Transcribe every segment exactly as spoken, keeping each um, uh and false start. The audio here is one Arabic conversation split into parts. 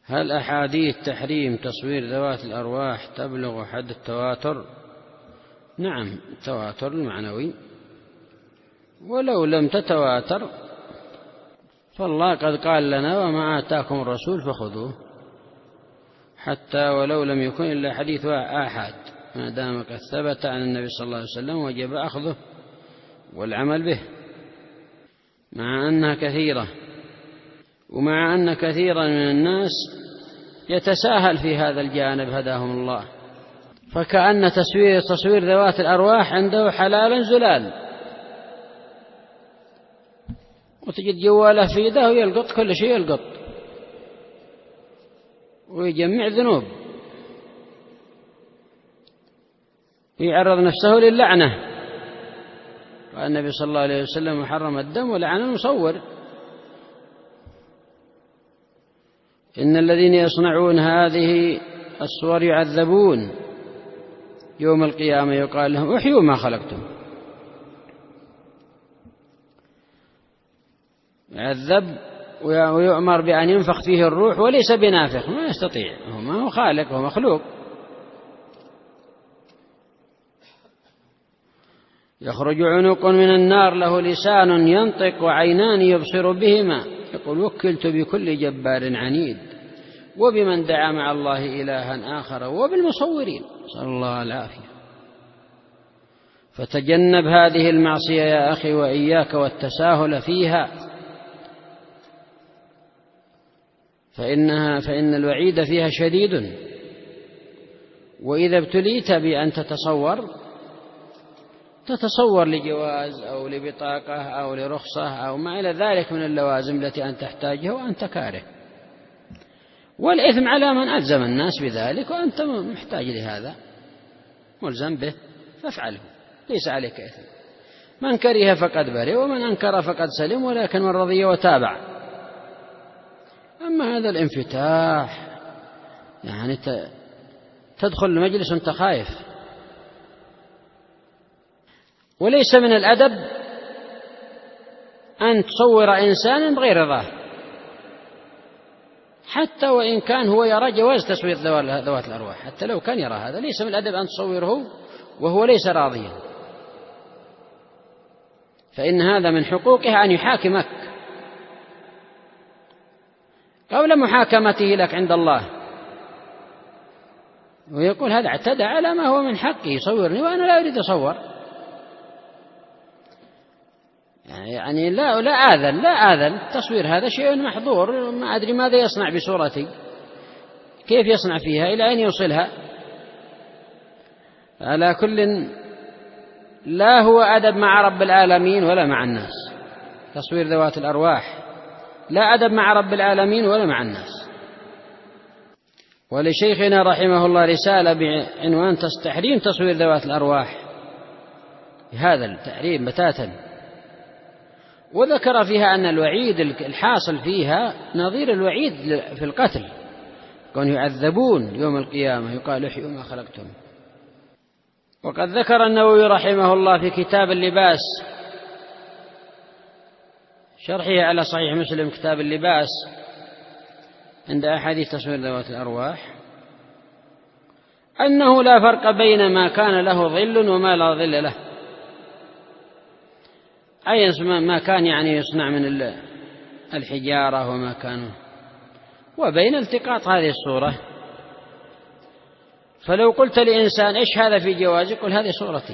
هل أحاديث تحريم تصوير ذوات الأرواح تبلغ حد التواتر؟ نعم، التواتر المعنوي، ولو لم تتواتر فالله قد قال لنا وما آتاكم الرسول فخذوه، حتى ولو لم يكن إلا حديث آحاد ما دام قد ثبت عن النبي صلى الله عليه وسلم وجب أخذه والعمل به، مع أنها كثيرة، ومع أن كثيرا من الناس يتساهل في هذا الجانب هداهم الله، فكأن تصوير تصوير ذوات الأرواح عنده حلالا زلال، وتجد جواله في يده ويلقط كل شيء يلقط ويجمع ذنوب ويعرض نفسه للعنة. قال النبي صلى الله عليه وسلم حرم الدم ولعن المصور. إن الذين يصنعون هذه الصور يعذبون يوم القيامة، يقال لهم احيوا ما خلقتم، يعذب ويؤمر بأن ينفخ فيه الروح وليس بنافخ، ما يستطيع، هو ما هو خالق، هو مخلوق. يخرج عنق من النار له لسان ينطق وعينان يبصر بهما، يقول وكلت بكل جبار عنيد وبمن دعا مع الله إلها آخر وبالمصورين، نسأل الله العافية. فتجنب هذه المعصية يا أخي وإياك والتساهل فيها، فإنها فإن الوعيد فيها شديد. وإذا ابتليت بأن تتصور تتصور لجواز أو لبطاقة أو لرخصة أو ما إلى ذلك من اللوازم التي أنت تحتاجها وأنت كاره، والإثم على من ألزم الناس بذلك وأنت محتاج لهذا ملزم به فافعله، ليس عليك إثم. من كره فقد برئ ومن أنكر فقد سلم، ولكن من رضي وتابع. أما هذا الانفتاح، يعني تدخل المجلس وأنت خايف، وليس من الأدب أن تصور إنسانا بغير رضاه، حتى وإن كان هو يرى جواز تصوير ذوات الأرواح، حتى لو كان يرى هذا ليس من الأدب أن تصوره وهو ليس راضيا، فإن هذا من حقوقه أن يحاكمك قبل محاكمته لك عند الله، ويقول هذا اعتدى على ما هو من حقه يصورني وأنا لا أريد أصور، يعني لا لا آذن لا آذن التصوير هذا شيء محظور، ما أدري ماذا يصنع بصورتي، كيف يصنع فيها، إلى أين يوصلها. على كل لا هو أدب مع رب العالمين ولا مع الناس، تصوير ذوات الأرواح لا أدب مع رب العالمين ولا مع الناس. ولشيخنا رحمه الله رسالة بعنوان تحريم تصوير ذوات الأرواح، هذا التحريم بتاتا، وذكر فيها أن الوعيد الحاصل فيها نظير الوعيد في القتل، كانوا يعذبون يوم القيامة، يقال احيوا ما خلقتم. وقد ذكر النووي رحمه الله في كتاب اللباس شرحه على صحيح مسلم كتاب اللباس عند أحاديث تصوير ذوات الأرواح أنه لا فرق بين ما كان له ظل وما لا ظل له، أي ما كان يعني يصنع من الحجارة وما كان، وبين التقاط هذه الصورة. فلو قلت لإنسان إيش هذا في جواز، يقول هذه صورتي،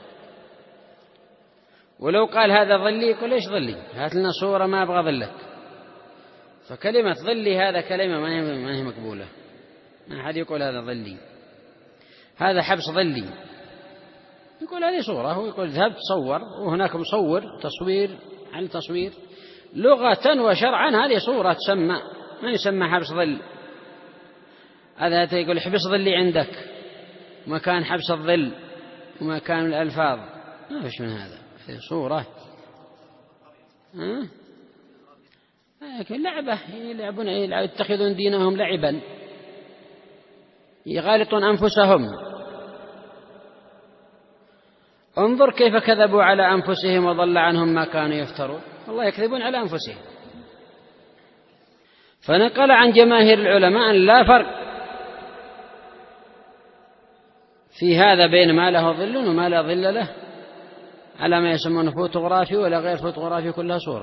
ولو قال هذا ظلي يقول إيش ظلي، هات لنا صورة ما أبغى ظلك. فكلمة ظلي هذا كلمة ما هي مقبولة، ما أحد يقول هذا ظلي، هذا حبس ظلي، يقول هذه صورة، هو يقول ذهب تصور، وهناك مصور تصوير على تصوير، لغة وشرعا هذه صورة تسمى، ما يسمى حبس ظل. هذا يقول احبس ظلي عندك، مكان حبس الظل ومكان الألفاظ، ما فيش من هذا، في صورة ها؟ لعبة يلعبون، يتخذون دينهم لعبا، يغالطون أنفسهم. انظر كيف كذبوا على أنفسهم وضل عنهم ما كانوا يفترون، والله يكذبون على أنفسهم. فنقل عن جماهير العلماء أن لا فرق في هذا بين ما له ظل وما لا ظل له، على ما يسمونه فوتوغرافي ولا غير فوتوغرافي كلها صورة.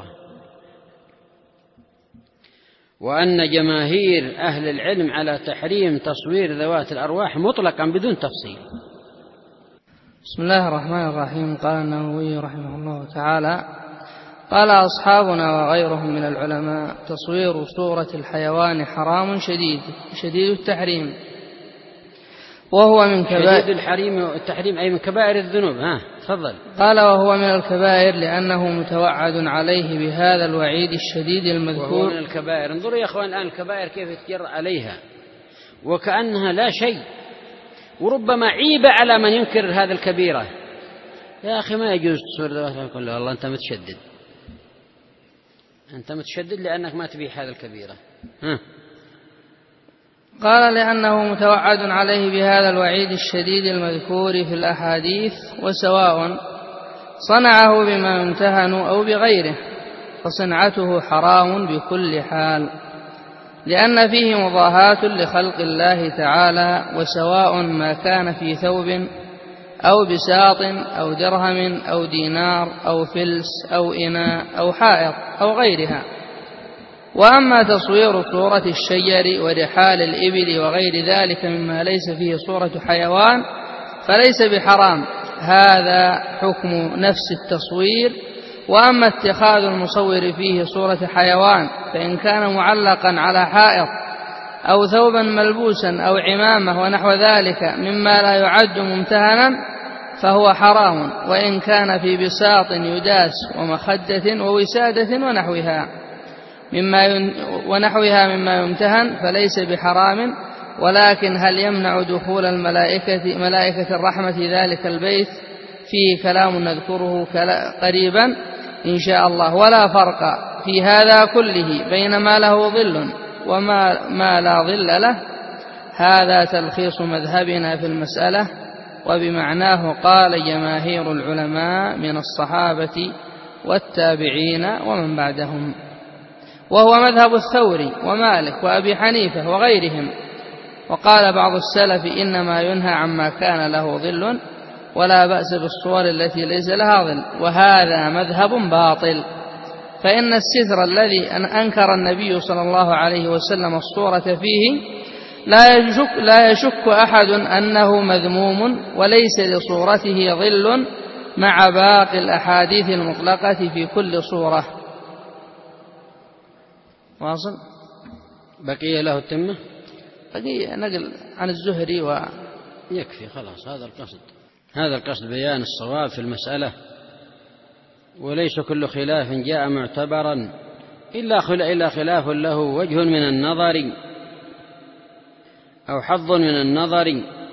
وأن جماهير أهل العلم على تحريم تصوير ذوات الأرواح مطلقا بدون تفصيل. بسم الله الرحمن الرحيم. قال النووي رحمه الله تعالى: قال أصحابنا وغيرهم من العلماء: تصوير صورة الحيوان حرام شديد شديد التحريم، وهو من كبائر شديد الحريم والتحريم أي من كبائر الذنوب. ها تفضل. قال: وهو من الكبائر لأنه متوعد عليه بهذا الوعيد الشديد المذكور. وهو من الكبائر. انظروا يا أخوان الآن الكبائر كيف يتجرأ عليها وكأنها لا شيء، وربما عيب على من ينكر هذا الكبيرة. يا أخي ما يجوز تصوير ذوات كلها، والله أنت متشدد، أنت متشدد لأنك ما تبيح هذا الكبيرة. ها. قال: لأنه متوعد عليه بهذا الوعيد الشديد المذكور في الأحاديث، وسواء صنعه بما يمتهن أو بغيره، فصنعته حرام بكل حال، لأن فيه مضاهاة لخلق الله تعالى، وسواء ما كان في ثوب أو بساط أو درهم أو دينار أو فلس أو إناء أو حائط أو غيرها. وأما تصوير صورة الشجر ورحال الإبل وغير ذلك مما ليس فيه صورة حيوان فليس بحرام، هذا حكم نفس التصوير. وأما اتخاذ المصور فيه صورة حيوان فإن كان معلقا على حائط أو ثوبا ملبوسا أو عمامة ونحو ذلك مما لا يعد ممتهنا فهو حرام، وإن كان في بساط يداس ومخدة ووسادة ونحوها مما ونحوها مما يمتهن فليس بحرام. ولكن هل يمنع دخول الملائكة ملائكة الرحمة ذلك البيت؟ فيه كلام نذكره قريبا إن شاء الله. ولا فرق في هذا كله بين ما له ظل وما ما لا ظل له. هذا تلخيص مذهبنا في المسألة، وبمعناه قال جماهير العلماء من الصحابة والتابعين ومن بعدهم، وهو مذهب الثوري ومالك وأبي حنيفة وغيرهم. وقال بعض السلف: إنما ينهى عما كان له ظل، ولا بأس بالصور التي ليس لها ظل. وهذا مذهب باطل، فإن الستر الذي أنكر النبي صلى الله عليه وسلم الصورة فيه لا يشك, لا يشك أحد أنه مذموم، وليس لصورته ظل مع باقي الأحاديث المطلقة في كل صورة. واصل؟ بقي له التمة؟ بقي نقل عن الزهري و يكفي خلاص. هذا القصد هذا القصد بيان الصواب في المسألة، وليس كل خلاف جاء معتبرا إلا خلاف له وجه من النظر أو حظ من النظر